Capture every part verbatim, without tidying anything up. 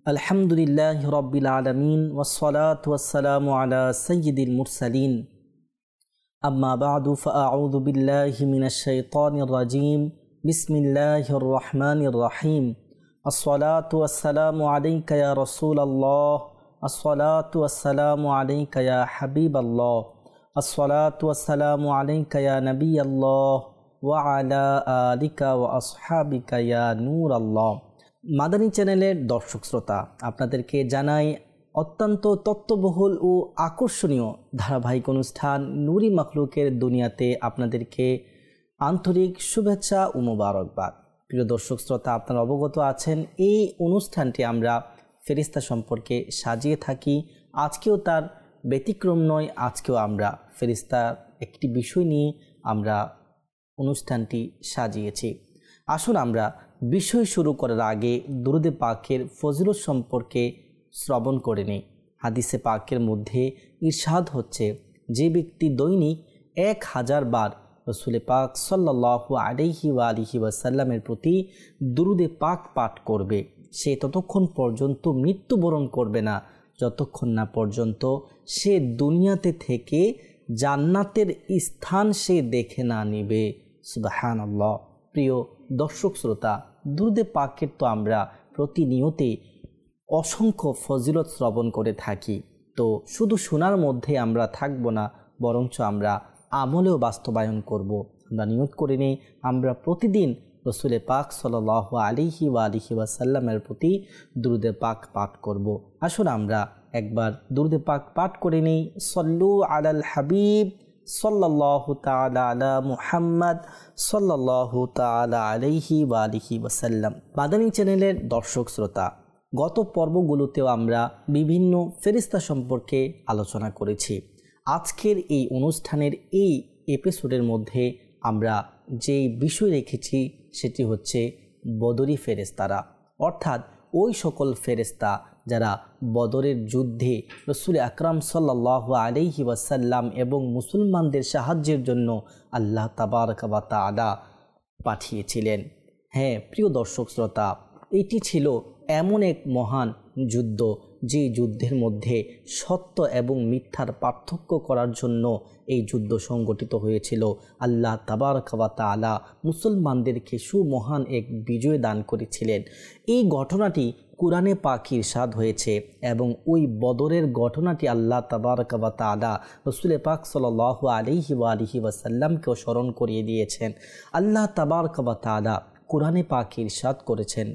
আলহামদুলিল্লাহি রাব্বিল আলামিন ওয়াসসালাতু ওয়াসসালামু আলা সাইয়্যিদিল মুরসালিন আম্মা বা'দু ফাআউযু বিল্লাহি মিনাশ শাইতানির রাজীম বিসমিল্লাহির রহমানির রহিম আসসালাতু ওয়াসসালামু আলাইকা ইয়া রাসূলাল্লাহ আসসালাতু ওয়াসসালামু আলাইকা ইয়া হাবিবাল্লাহ আসসালাতু ওয়াসসালামু আলাইকা ইয়া নাবিয়াল্লাহ ওয়া আলা আলিকা ওয়া আসহাবিকা ইয়া নূরাল্লাহ। মাদানী চ্যানেলের দর্শক শ্রোতা, আপনাদেরকে জানাই অত্যন্ত তত্ত্ববহুল ও আকর্ষণীয় ধারাবাহিক অনুষ্ঠান নূরি মাখলুকের দুনিয়াতে আপনাদেরকে আন্তরিক শুভেচ্ছা ও মোবারকবাদ। প্রিয় দর্শক শ্রোতা, আপনারা অবগত আছেন এই অনুষ্ঠানটি আমরা ফেরেশতা সম্পর্কে সাজিয়ে থাকি। আজকেও তার ব্যতিক্রম নয়। আজকেও আমরা ফেরেশতার একটি বিষয় নিয়ে আমরা অনুষ্ঠানটি সাজিয়েছি। আসুন আমরা বিষয় শুরু করার আগে দুরূদে পাকের ফজিলত সম্পর্কে শ্রবণ করে নেই। হাদিসে পাকের মধ্যে ইরশাদ হচ্ছে, যে ব্যক্তি দৈনিক এক হাজার বার রসুলে পাক সাল্লাল্লাহু আলাইহি ওয়া আলিহি ওয়াসাল্লামের প্রতি দুরূদে পাক পাঠ করবে, সে ততক্ষণ পর্যন্ত মৃত্যুবরণ করবে না যতক্ষণ না পর্যন্ত সে দুনিয়াতে থেকে জান্নাতের স্থান সে দেখে না নিবে। সুবহানাল্লাহ। প্রিয় দর্শক শ্রোতা, দুরূদে পাকের তো আমরা প্রতিনিয়তে অসংখ্য ফজিলত শ্রবণ করে থাকি। তো শুধু শোনার মধ্যে আমরা থাকব না, বরঞ্চ আমরা আমলেও বাস্তবায়ন করব। আমরা নিয়ত করে নেই আমরা প্রতিদিন রসুলে পাক সাল্লাল্লাহু আলাইহি ওয়া আলিহি ওয়াসাল্লামের প্রতি দুরূদে পাক পাঠ করব। আসুন আমরা একবার দুরূদে পাক পাঠ করে নেই। সল্লু আলাল হাবিব সাল্লাল্লাহু তাআলা আলা মুহাম্মদ সাল্লাল্লাহু তাআলা আলাইহি ওয়া আলিহি ওয়াসাল্লাম। মাদানী চ্যানেলের দর্শক শ্রোতা, গত পর্বগুলোতেও আমরা বিভিন্ন ফেরেশতা সম্পর্কে আলোচনা করেছি। আজকের এই অনুষ্ঠানের এই এপিসোডের মধ্যে আমরা যে বিষয় রেখেছি সেটি হচ্ছে বদরি ফেরেশতারা, অর্থাৎ ওই সকল ফেরেশতা যারা বদরের যুদ্ধে রসুল আকরাম সাল্লাল্লাহু আলাইহি ওয়াসাল্লাম এবং মুসলমানদের সাহায্যের জন্য আল্লাহ তাবারকা ওয়া তাআলা পাঠিয়েছিলেন। হ্যাঁ প্রিয় দর্শক শ্রোতা, এটি ছিল এমন এক মহান যুদ্ধ যে যুদ্ধের মধ্যে সত্য এবং মিথ্যার পার্থক্য করার জন্য এই যুদ্ধ সংগঠিত হয়েছিল। আল্লাহ তাবারকা ওয়া তাআলা মুসলমানদেরকে সুমহান এক বিজয় দান করেছিলেন। এই ঘটনাটি কুরআনে পাকে ইরশাদ হয়েছে এবং ওই বদরের ঘটনাটি আল্লাহ তাবারকা ওয়া তাআলা রাসূল পাক সাল্লাল্লাহু আলাইহি ওয়া আলিহি ওয়াসাল্লামকেও স্মরণ করিয়ে দিয়েছেন। আল্লাহ তাবারকা ওয়া তাআলা কুরআনে পাকে ইরশাদ করেছেন,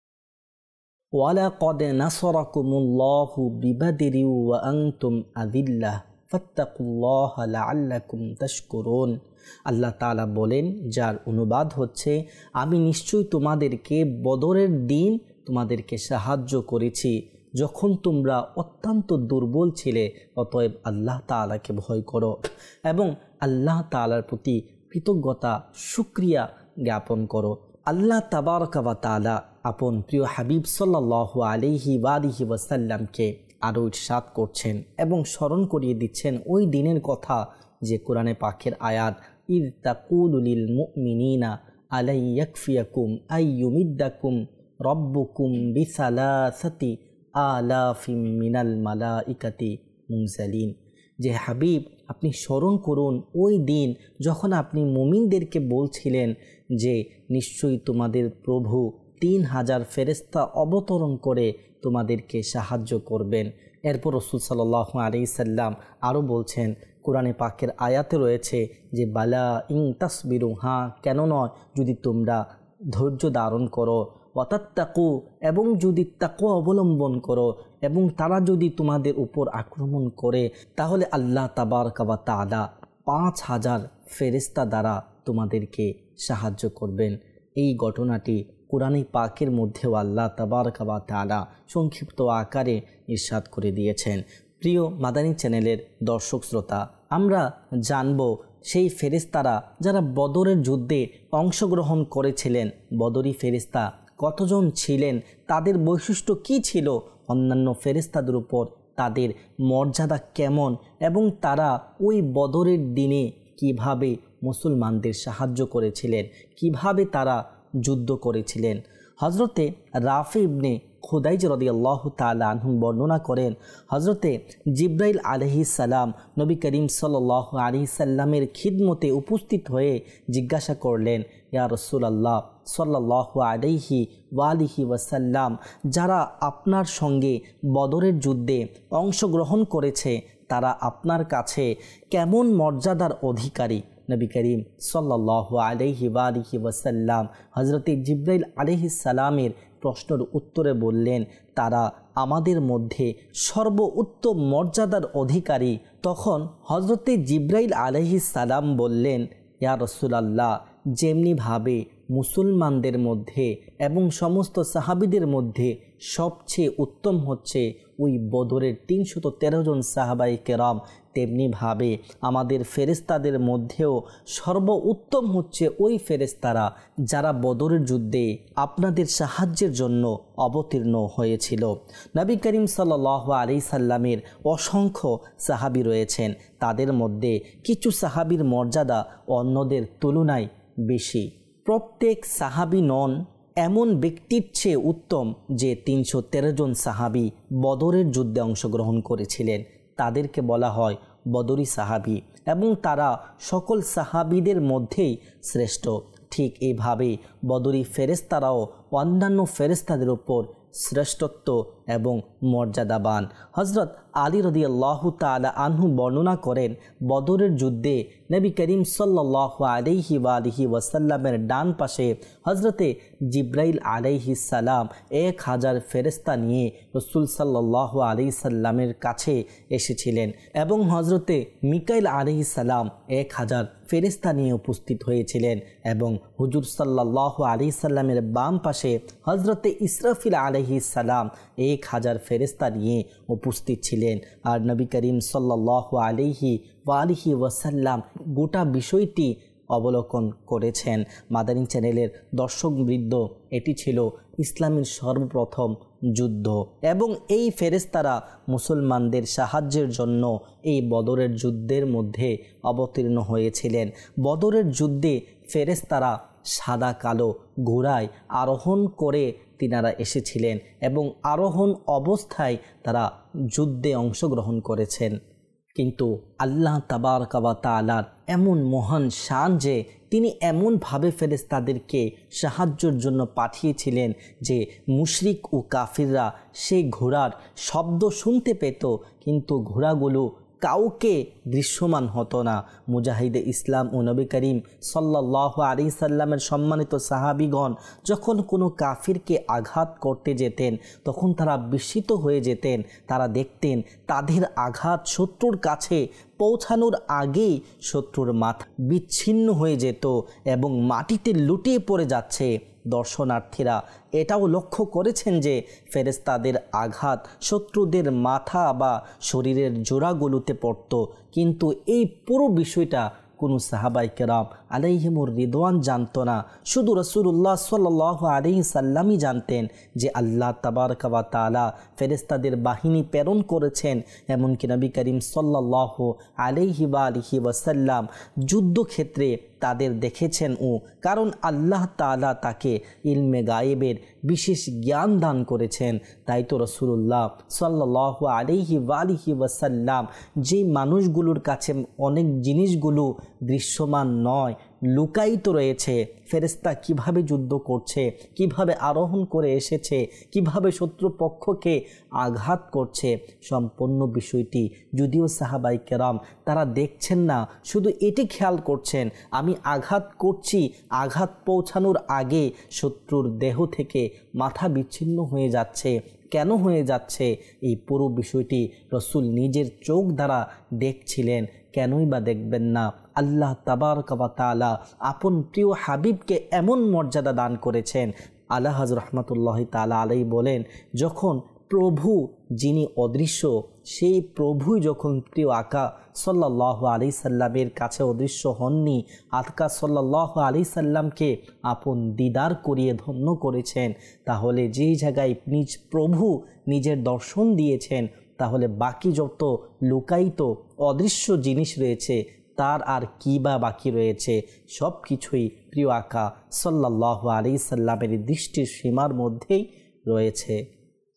ওয়ালাকাদ নাসরাকুমুল্লাহু বিবাদরি ওয়া আনতুম আযিল্লাহ ফাত্তাকুল্লাহা লাআল্লাকুম তাশকুরুন। আল্লাহ তাআলা বলেন, যার অনুবাদ হচ্ছে, আমি নিশ্চয়ই তোমাদেরকে বদরের দিন তোমাদেরকে সাহায্য করেছি যখন তোমরা অত্যন্ত দুর্বল ছিলে। অতএব আল্লাহ তাআলাকে ভয় করো এবং আল্লাহ তাআলার প্রতি কৃতজ্ঞতা শুকরিয়া জ্ঞাপন করো। আল্লাহ তাবারকা ওয়া তাআলা আপন প্রিয় হাবিব সাল্লাল্লাহু আলাইহি ওয়া আলিহি ওয়াসাল্লামকে আরও ইরশাদ করছেন এবং স্মরণ করিয়ে দিচ্ছেন ওই দিনের কথা যে কোরআনে পাকের আয়াত, ইয তাকুলু লিল মুমিনিনা আলাই ইয়াকফিয়াকুম আই ইউমিদ্দাকুম রব্বুকুম বিসালাসাতি আলাফিম মিনাল মালাইকাতি মুনজালিন। যে হাবিব, আপনি স্মরণ করুন ওই দিন যখন আপনি মুমিনদেরকে বলছিলেন যে নিশ্চয়ই তোমাদের প্রভু তিন হাজার ফেরেশতা অবতরণ করে তোমাদেরকে সাহায্য করবেন। এরপর রাসূল সাল্লাল্লাহু আলাইহি সাল্লাম আরও বলছেন, কোরআনে পাকের আয়াতে রয়েছে যে বালা ইন তাসবিরু, হ্যাঁ কেন নয়, যদি তোমরা ধৈর্য ধারণ করো, ওয়াতাত্তাকু এবং যদি তাকওয়া অবলম্বন করো এবং তারা যদি তোমাদের উপর আক্রমণ করে, তাহলে আল্লাহ তাবারকা ওয়া তাআলা পাঁচ হাজার ফেরেশতা দ্বারা তোমাদেরকে সাহায্য করবেন। এই ঘটনাটি কোরআনে পাকের মধ্যেও আল্লাহ তাবারকা ওয়া তাআলা সংক্ষিপ্ত আকারে ইরশাদ করে দিয়েছেন। প্রিয় মাদানী চ্যানেলের দর্শক শ্রোতা, আমরা জানব সেই ফেরেশতারা যারা বদরের যুদ্ধে অংশগ্রহণ করেছিলেন, বদরি ফেরেশতা কতজন ছিলেন, তাদের বৈশিষ্ট্য কী ছিল, অন্যান্য ফেরেশতাদের উপর তাদের মর্যাদা কেমন এবং তারা ওই বদরের দিনে কিভাবে মুসলমানদের সাহায্য করেছিলেন, কিভাবে তারা যুদ্ধ করেছিলেন। হজরতে রাফি ইবনে খুদাইজ রাদিয়াল্লাহু তাআলা আনহু বর্ণনা করেন, হযরতে জিবরাইল আলাইহিস সালাম নবী করিম সাল্লাল্লাহু আলাইহি সাল্লামের খিদমতে উপস্থিত হয়ে জিজ্ঞাসা করলেন, ইয়া রাসূলুল্লাহ সাল্লাল্লাহু আলাইহি ওয়া আলিহি ওয়াসাল্লাম, যারা আপনার সঙ্গে বদরের যুদ্ধে অংশগ্রহণ করেছে তারা আপনার কাছে কেমন মর্যাদার অধিকারী? নবী করিম সাল্লাল্লাহু আলাইহি ওয়া আলিহি ওয়াসাল্লাম হযরতে জিবরাইল আলাইহিস সালামের প্রশ্নের উত্তরে বললেন, তারা আমাদের মধ্যে সর্বোত্তম মর্যাদার অধিকারী। তখন হযরতে জিবরাইল আলাইহিস সালাম বললেন, ইয়া রাসূলুল্লাহ, যেমনিভাবে মুসলমানদের মধ্যে এবং সমস্ত সাহাবীদের মধ্যে সবচেয়ে উত্তম হচ্ছে ওই বদরের তিনশত তেরো জন সাহাবাই কেরাম, তেমনিভাবে আমাদের ফেরেশতাদের মধ্যেও সর্বোত্তম হচ্ছে ওই ফেরেশতারা যারা বদরের যুদ্ধে আপনাদের সাহায্যের জন্য অবতীর্ণ হয়েছিল। নবী করিম সাল্লাল্লাহু আলাইহি সাল্লামের অসংখ্য সাহাবী রয়েছেন, তাদের মধ্যে কিছু সাহাবীর মর্যাদা অন্যদের তুলনায় বেশি। প্রত্যেক সাহাবী নন এমন ব্যক্তির চেয়ে উত্তম যে তিনশো তেরো জন সাহাবী বদরের যুদ্ধে অংশগ্রহণ করেছিলেন, তাদেরকে বলা হয় বদরি সাহাবী এবং তারা সকল সাহাবীদের মধ্যেই শ্রেষ্ঠ। ঠিক এইভাবে বদরি ফেরেশতারাও অন্যান্য ফেরেশতাদের উপর শ্রেষ্ঠত্ব এবং মর্যাদাবান। হযরত আলী রাদিয়াল্লাহু তাআলা আনহু বর্ণনা করেন, বদরের যুদ্ধে নবী করিম সাল্লাল্লাহু আলাইহি ওয়া আলিহি ওয়াসাল্লামের ডান পাশে হযরতে জিবরাইল আলাইহিস সালাম এক হাজার ফেরেশতা নিয়ে রাসূল সাল্লাল্লাহু আলাইহি সাল্লামের কাছে এসেছিলেন এবং হযরতে মিকাইল আলাইহিস সালাম এক হাজার ফেরেশতা নিয়ে উপস্থিত হয়েছিলেন এবং হুজুর সাল্লাল্লাহু আলাইহি সাল্লামের বাম পাশে হযরতে ইসরাফিল আলাইহিস সালাম এক হাজার ফেরেশতা নিয়ে উপস্থিত ছিলেন। আর নবী করিম সাল্লাল্লাহু আলাইহি ওয়া আলিহি ওয়াসাল্লাম গোটা বিষয়টি অবলোকন করেছেন। মাদানী চ্যানেলের দর্শকবৃন্দ, এটি ছিল ইসলামের সর্বপ্রথম যুদ্ধ এবং এই ফেরেশতারা মুসলমানদের সাহায্যের জন্য এই বদরের যুদ্ধের মধ্যে অবতীর্ণ হয়েছিলেন। বদরের যুদ্ধে ফেরেশতারা সাদা কালো ঘোড়ায় আরোহণ করে তিনারা এসেছিলেন এবং আরোহণ অবস্থায় তারা যুদ্ধে অংশগ্রহণ করেছেন। কিন্তু আল্লাহ তাবারকা ওয়া তাআলার এমন মহান শান যে তিনি এমনভাবে ফেরেশতাদেরকে সাহায্যের জন্য পাঠিয়েছিলেন যে মুশরিক ও কাফিররা সেই ঘোড়ার শব্দ শুনতে পেত, কিন্তু ঘোড়াগুলো কাউকে দৃশ্যমান হতো না। মুজাহিদে ইসলাম ও নবী করিম সাল্লাল্লাহু আলাইহি সাল্লামের সম্মানিত সাহাবীগণ যখন কোনো কাফিরকে আঘাত করতে যেতেন তখন তারা বিস্মিত হয়ে যেতেন। তারা দেখতেন তাদের আঘাত শত্রুর কাছে পৌঁছানোর আগেই শত্রুর মাথা বিচ্ছিন্ন হয়ে যেত এবং মাটিতে লুটিয়ে পড়ে যাচ্ছে। দর্শনার্থীরা এটাও লক্ষ্য করেছেন যে ফেরেশতাদের আঘাত শত্রুদের মাথা বা শরীরের জোড়াগুলোতে পড়ত, কিন্তু এই পুরো বিষয়টা কোনো সাহাবায়ে কেরাম আলাইহিমুর রিদওয়ান জানতো না। শুধু রাসূলুল্লাহ সাল্লাল্লাহু আলাইহি সাল্লামই জানতেন যে আল্লাহ তাবারকা ওয়া তাআলা ফেরেশতাদের বাহিনী প্রেরণ করেছেন। এমনকি নবী করিম সাল্লাল্লাহু আলাইহি ওয়া আলিহি ওয়াসাল্লাম যুদ্ধক্ষেত্রে তাদের দেখেছেন ও কারণ আল্লাহ তাআলা তাকে ইলমে গায়েবের বিশেষ জ্ঞান দান করেছেন। তাই তো রাসূলুল্লাহ সাল্লাল্লাহু আলাইহি ওয়া আলিহি ওয়াসাল্লাম যে মানুষগুলোর কাছে অনেক জিনিসগুলো দৃশ্যমান নয়, লুকায়িত রয়েছে, ফেরেশতা কিভাবে যুদ্ধ করছে, কিভাবে আরোহণ করে এসেছে, কিভাবে শত্রুপক্ষকে আঘাত করছে, সম্পূর্ণ বিষয়টি যদিও সাহাবায়ে কেরাম তারা দেখছেন না, শুধু এটি খেয়াল করছেন আমি আঘাত করছি, আঘাত পৌঁছানোর আগে শত্রুর দেহ থেকে মাথা বিচ্ছিন্ন হয়ে যাচ্ছে। কেন হয়ে যাচ্ছে এই পুরো বিষয়টি রাসূল নিজের চোখ দ্বারা দেখছিলেন। কেনই বা দেখবেন না? আল্লাহ তাবারকা ওয়া তাআলা আপন প্রিয় হাবিবকে এমন মর্যাদা দান করেছেন। আলা হযরত রাহমাতুল্লাহি তাআলা আলাইহি বলেন, যখন প্রভু যিনি অদৃশ্য সেই প্রভুই যখন প্রিয় আকা সাল্লাল্লাহু আলাইহি সাল্লামের কাছে অদৃশ্য হননি, আকা সাল্লাল্লাহু আলাইহি সাল্লামকে আপন দিদার করিয়ে ধন্য করেছেন, তাহলে যেই জায়গায় নিজ প্রভু নিজের দর্শন দিয়েছেন তাহলে বাকি যত লুকায়িত অদৃশ্য জিনিস রয়েছে তার আর কি বা বাকি রয়েছে? সব কিছুই প্রিয় আকা সাল্লাল্লাহু আলাইহি সাল্লামের দৃষ্টির সীমার মধ্যেই রয়েছে।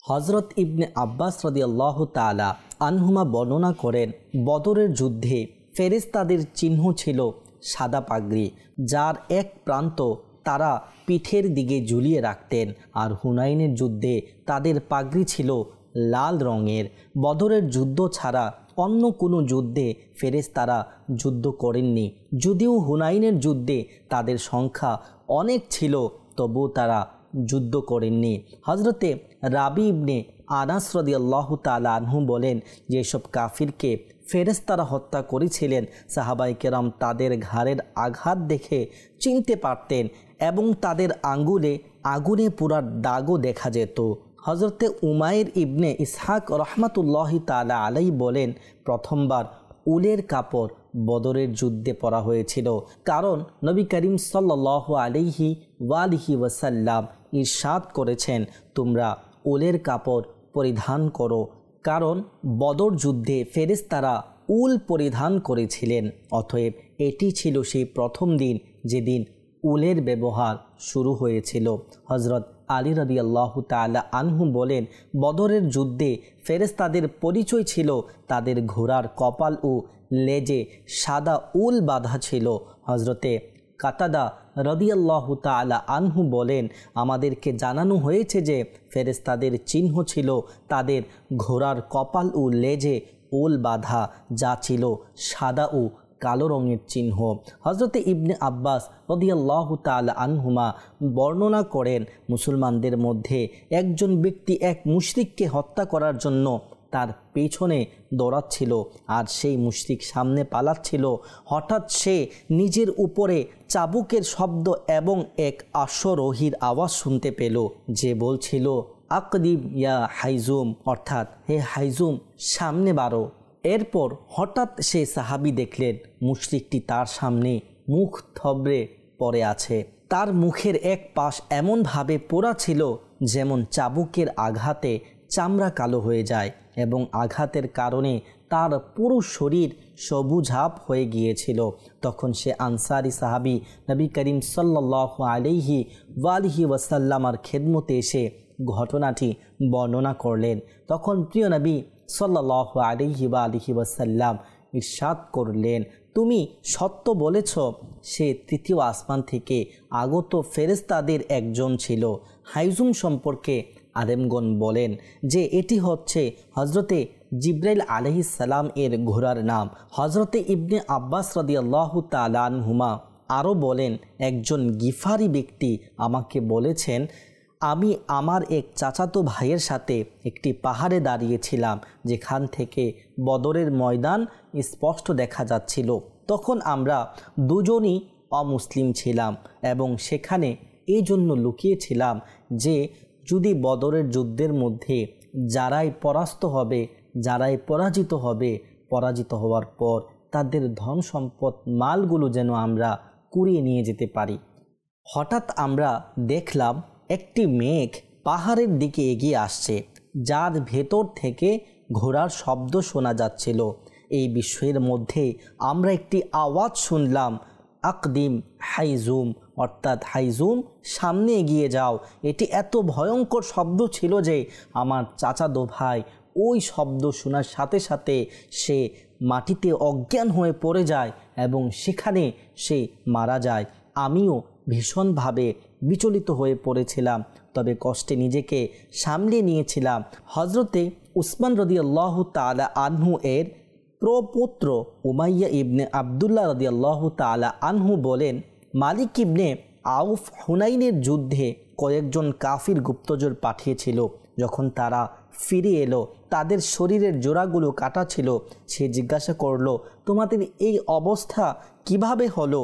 হজরত ইবনে আব্বাস রাদিয়াল্লাহু তাআলা আনহুমা বর্ণনা করেন, বদরের যুদ্ধে ফেরেশতাদের চিহ্ন ছিল সাদা পাগড়ি, যার এক প্রান্ত তারা পিঠের দিকে ঝুলিয়ে রাখতেন, আর হুনাইনের যুদ্ধে তাদের পাগড়ি ছিল লাল রঙের। বদরের যুদ্ধ ছাড়া অন্য কোনো যুদ্ধে ফেরেশতারা যুদ্ধ করেননি। যদিও হুনাইনের যুদ্ধে তাদের সংখ্যা অনেক ছিল, তবু তারা যুদ্ধ করেননি। হজরতে রাবি ইবনে আনাস রাদিয়াল্লাহু তাআলা আনহু বলেন, যেসব কাফিরকে ফেরেশতারা হত্যা করেছিলেন, সাহাবায়ে কেরাম তাদের ঘাড়ের আঘাত দেখে চিনতে পারতেন এবং তাদের আঙ্গুলে আগুনে পোড়ার দাগও দেখা যেত। হজরতে উমাইর ইবনে ইসহাক রহমাতুল্লাহি তাআলা আলাইহি বলেন, প্রথমবার উলের কাপড় বদরের যুদ্ধে পরা হয়েছিল, কারণ নবী করিম সাল্লাল্লাহু আলাইহি ওয়ালিহি ওয়াসাল্লাম ইরশাদ করেছেন, তোমরা উলের কাপড় পরিধান করো, কারণ বদর যুদ্ধে ফেরেশতারা উল পরিধান করেছিলেন। অতএব এটি ছিল সেই প্রথম দিন যেদিন উলের ব্যবহার শুরু হয়েছিল। হজরত আলী রাদিয়াল্লাহু তাআলা আনহু বলেন, বদরের যুদ্ধে ফেরেশতাদের পরিচয় ছিল তাদের ঘোড়ার কপাল ও লেজে সাদা উল বাঁধা ছিল। হজরতে কাতাদা রাদিয়াল্লাহু তাআলা আনহু বলেন, আমাদেরকে জানানো হয়েছে যে ফেরেশতাদের চিহ্ন ছিল তাদের ঘোড়ার কপাল ও লেজে উল বাঁধা, যা ছিল সাদা ও কালো রঙের চিহ্ন। হজরতে ইবনে আব্বাস রাদিয়াল্লাহু তাআলা আনহুমা বর্ণনা করেন, মুসলমানদের মধ্যে একজন ব্যক্তি এক মুশরিককে হত্যা করার জন্য তার পেছনে দৌড়াচ্ছিল, আর সেই মুশরিক সামনে পালাচ্ছিল। হঠাৎ সে নিজের উপরে চাবুকের শব্দ এবং এক অশ্বারোহীর আওয়াজ শুনতে পেল, যে বলছিল, আকদিম ইয়া হাইজুম, অর্থাৎ হে হাইজুম, সামনে বাড়ো। এরপর হঠাৎ সে সাহাবী দেখলেন মুশরিকটি তার সামনে মুখ থবড়ে পড়ে আছে। তার মুখের এক পাশ এমনভাবে পোড়া ছিল যেমন চাবুকের আঘাতে চামড়া কালো হয়ে যায়, এবং আঘাতের কারণে তার পুরো শরীর সবুজাভ হয়ে গিয়েছিল। তখন সে আনসারি সাহাবী নবী করিম সাল্লাল্লাহু আলাইহি ওয়ালিহি ওয়াসাল্লামার খেদমতে এসে ঘটনাটি বর্ণনা করলেন। তখন প্রিয় নবী সাল্লাল্লাহু আলাইহি ওয়ালিহি ওয়াসাল্লাম ইরশাদ করলেন, তুমি সত্য বলেছ, সে তৃতীয় আসমান থেকে আগত ফেরেশতাদের একজন ছিল। হাইজুম সম্পর্কে আলেমগণ বলেন যে এটি হচ্ছে হজরতে জিব্রাইল আলাইহিস সালাম এর ঘোড়ার নাম। হজরতে ইবনে আব্বাস রাদিয়াল্লাহু তাআলা আনহুমা আরও বলেন, একজন গিফারি ব্যক্তি আমাকে বলেছেন, আমি আমার এক চাচাতো ভাইয়ের সাথে একটি পাহাড়ে দাঁড়িয়েছিলাম, যেখান থেকে বদরের ময়দান স্পষ্ট দেখা যাচ্ছিল। তখন আমরা দুজনই অমুসলিম ছিলাম এবং সেখানে এই জন্য লুকিয়েছিলাম যে যদি বদরের যুদ্ধের মধ্যে যারাই পরাস্ত হবে, যারাই পরাজিত হবে, পরাজিত হওয়ার পর তাদের ধন সম্পদ মালগুলো যেন আমরা কুড়িয়ে নিয়ে যেতে পারি। হঠাৎ আমরা দেখলাম একটি মেঘ পাহাড়ের দিকে এগিয়ে আসছে, যার ভেতর থেকে ঘোড়ার শব্দ শোনা যাচ্ছিল। এই বিষয়ের মধ্যে আমরা একটি আওয়াজ শুনলাম, আকদিম হাইজুম, অর্থাৎ হাইজুম, সামনে এগিয়ে যাও। এটি এত ভয়ঙ্কর শব্দ ছিল যে আমার চাচাতো ভাই ওই শব্দ শোনার সাথে সাথে সে মাটিতে অজ্ঞান হয়ে পড়ে যায় এবং সেখানে সে মারা যায়। আমিও ভীষণভাবে বিচলিত হয়ে পড়েছিলাম, তবে কষ্টে নিজেকে সামলিয়ে নিয়েছিলাম। হজরতে উসমান রাদিয়াল্লাহু তাআলা আনহু এর প্রপুত্র উমাইয়া ইবনে আবদুল্লাহ রাদিয়াল্লাহু তাআলা আনহু বলেন, মালিক ইবনে আউফ হুনাইনের যুদ্ধে কয়েকজন কাফির গুপ্তচর পাঠিয়েছিল। যখন তারা ফিরে এলো, তাদের শরীরের জোড়াগুলো কাটা ছিল। সে জিজ্ঞাসা করলো, তোমাদের এই অবস্থা কিভাবে হলো?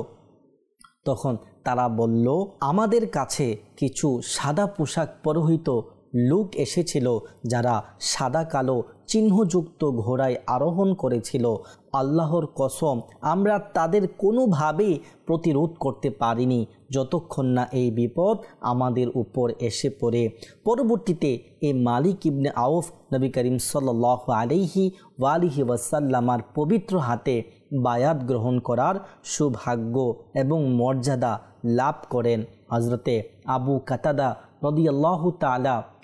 তখন তারা বলল, আমাদের কাছে কিছু সাদা পোশাক পরিহিত লোক এসেছিল, যারা সাদা কালো চিহ্নযুক্ত ঘোড়ায় আরোহণ করেছিল। আল্লাহর কসম, আমরা তাদের কোনোভাবেই প্রতিরোধ করতে পারিনি যতক্ষণ না এই বিপদ আমাদের উপর এসে পড়ে। পরবর্তীতে এই মালিক ইবনে আউফ নবী করিম সাল্লাল্লাহু আলাইহি ওয়ালিহি ওয়াসাল্লামার পবিত্র হাতে বায়াত গ্রহণ করার সৌভাগ্য এবং মর্যাদা লাভ করেন। হজরতে আবু কাতাদা রাদিয়াল্লাহু তাআলা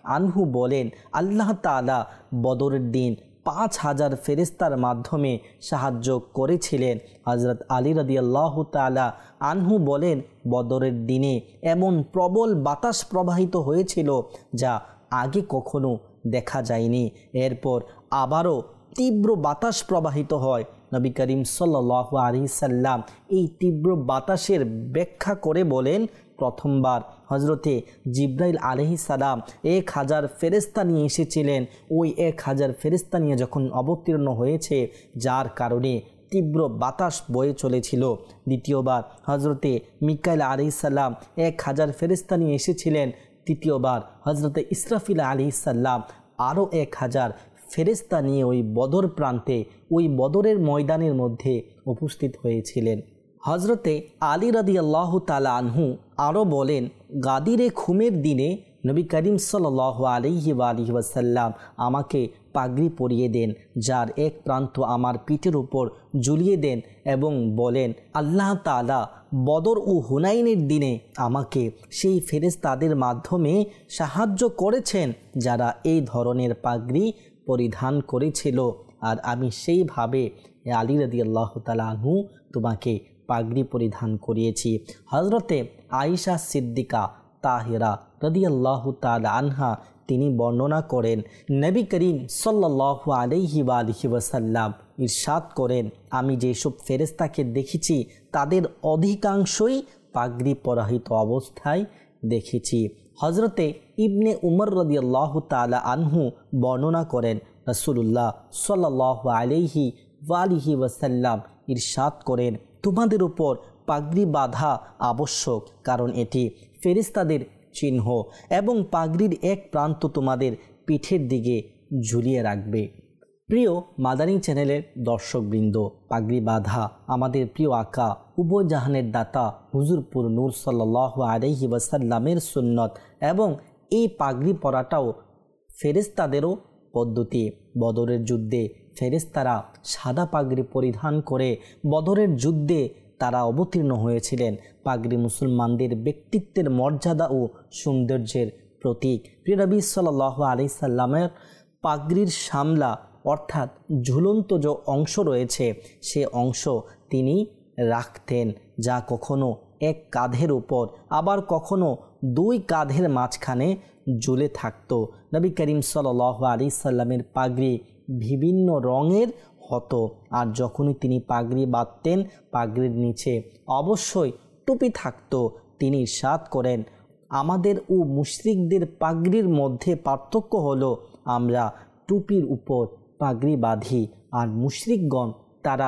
আনহু বলেন, আল্লাহ তাআলা বদরের দিন পাঁচ হাজার ফেরেশতার মাধ্যমে সাহায্য করেছিলেন। হযরত আলী রাদিয়াল্লাহু তাআলা আনহু বলেন, বদরের দিনে এমন প্রবল বাতাস প্রবাহিত হয়েছিল যা আগে কখনো দেখা যায়নি। এরপর আবারও তীব্র বাতাস প্রবাহিত হয়। নবী করিম সাল্লাল্লাহু আলাইহি সাল্লাম এই তীব্র বাতাসের ব্যাখ্যা করে বলেন, প্রথমবার হজরতে জিব্রাইল আলাইহিস সালাম এক হাজার ফেরেশতা নিয়ে এসেছিলেন। ওই এক হাজার ফেরেশতা নিয়ে যখন অবতীর্ণ হয়েছে, যার কারণে তীব্র বাতাস বয়ে চলেছিল। দ্বিতীয়বার হজরতে মিকাইল আলাইহিস সালাম এক হাজার ফেরেশতা নিয়ে এসেছিলেন। তৃতীয়বার হজরতে ইসরাফিল আলাইহিস সালাম আরও এক হাজার ফেরেশতা নিয়ে ওই বদর প্রান্তে, ওই বদরের ময়দানের মধ্যে উপস্থিত হয়েছিলেন। হজরতে আলী রাদিয়াল্লাহু তাআলা আনহু আরও বলেন, গাদিরে খুমের দিনে নবী করিম সাল্লাল্লাহু আলাইহি ওয়া আলিহি ওয়াসাল্লাম আমাকে পাগড়ি পরিয়ে দেন, যার এক প্রান্ত আমার পিঠের উপর ঝুলিয়ে দেন এবং বলেন, আল্লাহ তাআলা বদর ও হুনাইনের দিনে আমাকে সেই ফেরেশতাদের মাধ্যমে সাহায্য করেছেন যারা এই ধরনের পাগড়ি পরিধান করেছিল, আর আমি সেইভাবে আলী রাদিয়াল্লাহু তাআলা আনহু তোমাকে পাগড়ি পরিধান করিয়েছি। হজরতে আয়েশা সিদ্দিকা তাহিরা রাদিয়াল্লাহু তাআলা আনহা তিনি বর্ণনা করেন, নবী করিম সাল্লাল্লাহু আলাইহি ওয়া আলিহি ওয়াসাল্লাম ইরশাদ করেন, আমি যেসব ফেরেশতাকে দেখেছি তাদের অধিকাংশই পাগড়ি পরিহিত অবস্থায় দেখেছি। হজরতে ইবনে উমর রাদিয়াল্লাহু তাআলা আনহু বর্ণনা করেন, রাসূলুল্লাহ সাল্লাল্লাহু আলাইহি ওয়া আলিহি ওয়াসাল্লাম ইরশাদ করেন, তোমাদের উপর পাগড়ি বাঁধা আবশ্যক, কারণ এটি ফেরেশতাদের চিহ্ন এবং পাগড়ির এক প্রান্ত তোমাদের পিঠের দিকে ঝুলিয়ে রাখবে। প্রিয় মাদানী চ্যানেলের দর্শকবৃন্দ, পাগড়ি বাঁধা আমাদের প্রিয় আকা উভয় জাহানের দাতা হুজুরপুর নূর সাল্লাল্লাহু আলাইহি ওয়াসাল্লামের সুন্নত এবং এই পাগড়ি পরাটাও ফেরেশতাদেরও পদ্ধতি। বদরের যুদ্ধে ফেরেশতারা সাদা পাগড়ি পরিধান করে বদরের যুদ্ধে তারা অবতীর্ণ হয়েছিলেন। পাগড়ি মুসলমানদের ব্যক্তিত্বের মর্যাদা ও সৌন্দর্যের প্রতীক। প্রিয় নবী সাল্লাল্লাহু আলাইহি সাল্লামের পাগড়ির সামলা অর্থাৎ ঝুলন্ত যে অংশ রয়েছে সে অংশ তিনি রাখতেন, যা কখনো এক কাঁধের উপর আবার কখনো দুই কাঁধের মাঝখানে ঝুলে থাকত। নবী করিম সাল্লাল্লাহু আলাইহি সাল্লামের পাগড়ি বিভিন্ন রঙের হতো, আর যখনই তিনি পাগড়ি বাঁধতেন পাগড়ির নিচে অবশ্যই টুপি থাকতো। তিনি ইরশাদ করেন, আমাদের ও মুশরিকদের পাগড়ির মধ্যে পার্থক্য হলো আমরা টুপির উপর পাগড়ি বাঁধি, আর মুশরিকগণ তারা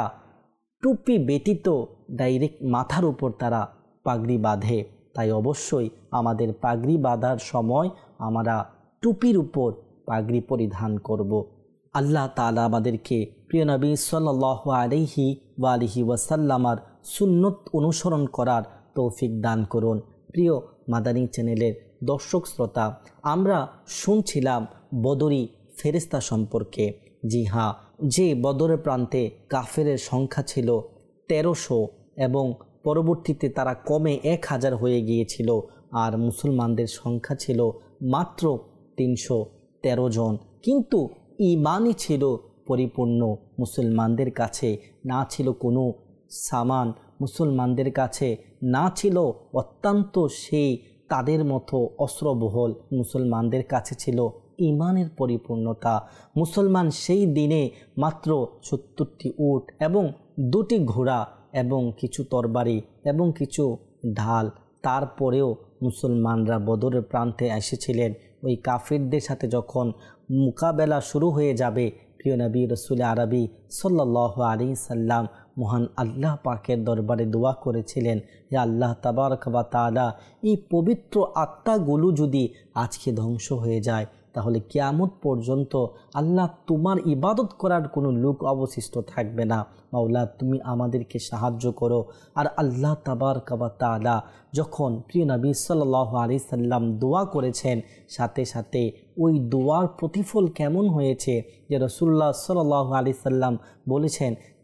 টুপি ব্যতীত ডাইরেক্ট মাথার উপর তারা পাগড়ি বাঁধে। তাই অবশ্যই আমাদের পাগড়ি বাঁধার সময় আমরা টুপির উপর পাগড়ি পরিধান করব। আল্লাহ তাআলা আমাদেরকে প্রিয় নবী সাল্লাল্লাহু আলাইহি ওয়া আলিহি ওয়াসাল্লামার সুন্নত অনুসরণ করার তৌফিক দান করুন। প্রিয় মাদানী চ্যানেলের দর্শক শ্রোতা, আমরা শুনছিলাম বদরি ফেরেশতা সম্পর্কে। জি হ্যাঁ, যে বদরের প্রান্তে কাফেরের সংখ্যা ছিল তেরোশো এবং পরবর্তীতে তারা কমে এক হাজার হয়ে গিয়েছিল, আর মুসলমানদের সংখ্যা ছিল মাত্র তিনশো তেরো জন। কিন্তু ঈমানই ছিল পরিপূর্ণ। মুসলমানদের কাছে না ছিল কোনো সামান, মুসলমানদের কাছে না ছিল অত্যন্ত সেই তাদের মতো অস্ত্রবহল, মুসলমানদের কাছে ছিল ঈমানের পরিপূর্ণতা। মুসলমান সেই দিনে মাত্র সত্তরটি উট এবং দুটি ঘোড়া এবং কিছু তরবারি এবং কিছু ঢাল, তারপরেও মুসলমানরা বদরের প্রান্তে এসেছিলেন। ওই কাফিরদের সাথে যখন মোকাবেলা শুরু হয়ে যাবে, প্রিয় নবী রসুল আরবি সাল্লাল্লাহু আলাইহি সাল্লাম মহান আল্লাহ পাকের দরবারে দোয়া করেছিলেন, হে আল্লাহ তাবারক ওয়া তাআলা, এই পবিত্র আত্মাগুলো যদি আজকে ধ্বংস হয়ে যায় তাহলে কিয়ামত পর্যন্ত আল্লাহ তোমার ইবাদত করার কোনো লোক অবশিষ্ট থাকবে না। মাওলা, তুমি আমাদেরকে সাহায্য করো। আর আল্লাহ তাবারক ওয়া তাআলা যখন প্রিয় নবী সাল্লাল্লাহু আলাইহি সাল্লাম দোয়া করেছেন, সাথে সাথে ওই দোয়ার প্রতিফল কেমন হয়েছে যে রাসূলুল্লাহ সাল্লাল্লাহু আলাইহি সাল্লাম বলেছেন,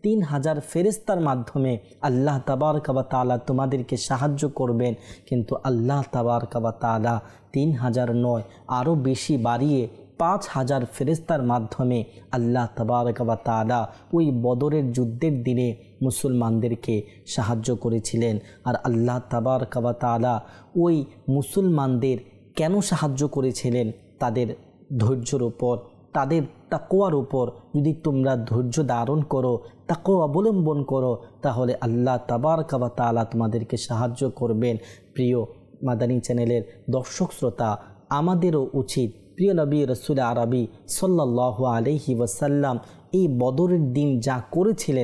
তিন হাজার ফেরেশতার মাধ্যমে আল্লাহ তাবারক ওয়া তাআলা তোমাদেরকে সাহায্য করবেন, কিন্তু আল্লাহ তাবারক ওয়া তাআলা তিন হাজার নয় আরও বেশি বাড়িয়ে পাঁচ হাজার ফেরেশতার মাধ্যমে আল্লাহ তাবারক ওয়া তাআলা ওই বদরের যুদ্ধের দিনে মুসলমানদেরকে সাহায্য করেছিলেন। আর আল্লাহ তাবারক ওয়া তাআলা ওই মুসলমানদের কেন সাহায্য করেছিলেন? তাদের ধৈর্যের উপর, তাদের তাকওয়ার উপর যদি তোমরা ধৈর্য ধারণ করো, তাকওয়া অবলম্বন করো, তাহলে আল্লাহ তাবারক ওয়া তাআলা তোমাদেরকে সাহায্য করবেন। প্রিয় মাদানী চ্যানেলের দর্শক শ্রোতা, আমাদেরও উচিত প্রিয় নবী রাসূল আরবি সাল্লাল্লাহু আলাইহি ওয়াসাল্লাম এই বদরের দিন যা করেছিলেন,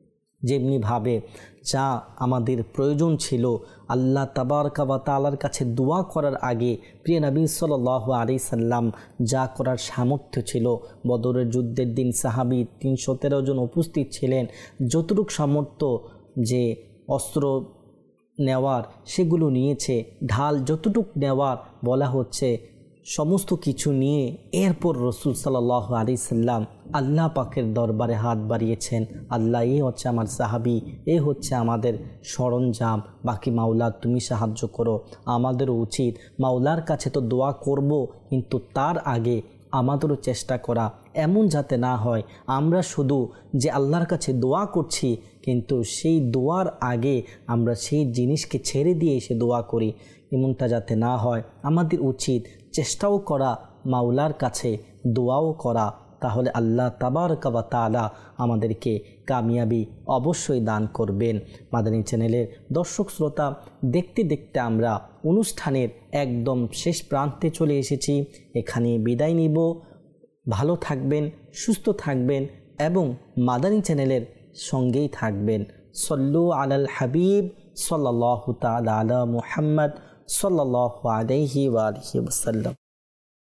যেমনিভাবে যা আমাদের প্রয়োজন ছিল আল্লাহ তাবারক ওয়া তাআলার কাছে দোয়া করার আগে প্রিয় নবী সাল্লাল্লাহু আলাইহি সাল্লাম যা করার সামর্থ্য ছিল, বদরের যুদ্ধের দিন সাহাবী তিনশো তেরো জন উপস্থিত ছিলেন, যতটুকু সামর্থ্য যে অস্ত্র নেওয়ার সেগুলো নিয়েছে, ঢাল যতটুক নেওয়ার বলা হচ্ছে সমস্ত কিছু নিয়ে এরপর রসুল সাল্লাল্লাহু আলাইহি সাল্লাম আল্লাহ পাকের দরবারে হাত বাড়িয়েছেন। আল্লাহ, এই হচ্ছে আমার সাহাবী, এ হচ্ছে আমাদের সরঞ্জাম, বাকি মাওলা তুমি সাহায্য করো। আমাদেরও উচিত মাওলার কাছে তো দোয়া করব, কিন্তু তার আগে আমাদেরও চেষ্টা করা এমন যাতে না হয় আমরা শুধু যে আল্লাহর কাছে দোয়া করছি, কিন্তু সেই দোয়ার আগে আমরা সেই জিনিসকে ছেড়ে দিয়ে এসে দোয়া করি, এমনটা যাতে না হয়। আমাদের উচিত চেষ্টাও করা, মাওলার কাছে দোয়াও করা, তাহলে আল্লাহ তাবারক ওয়া তাআলা আমাদেরকে কামিয়াবি অবশ্যই দান করবেন। মাদানী চ্যানেলের দর্শক শ্রোতা, দেখতে দেখতে আমরা অনুষ্ঠানের একদম শেষ প্রান্তে চলে এসেছি। এখানে বিদায় নিব। ভালো থাকবেন, সুস্থ থাকবেন এবং মাদানী চ্যানেলের সঙ্গেই থাকবেন। সল্লু আলাল হাবিব সাল্লাল্লাহু তাআলা আলা মুহাম্মদ সাল্লাল্লাহু আলাইহি ওয়া আলিহি ওয়াসাল্লাম।